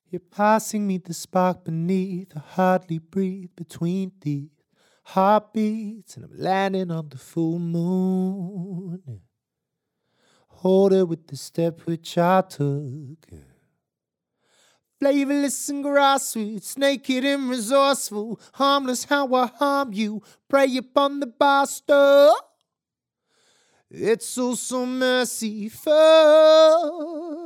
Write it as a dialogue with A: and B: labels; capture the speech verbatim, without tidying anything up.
A: You're passing me the spark beneath. I hardly breathe between these heartbeats, and I'm landing on the full moon. Yeah. Hold it with the step which I took. Yeah. Flavorless and grassroots, naked and resourceful, harmless how I harm you, prey upon the bastard. It's so, so merciful.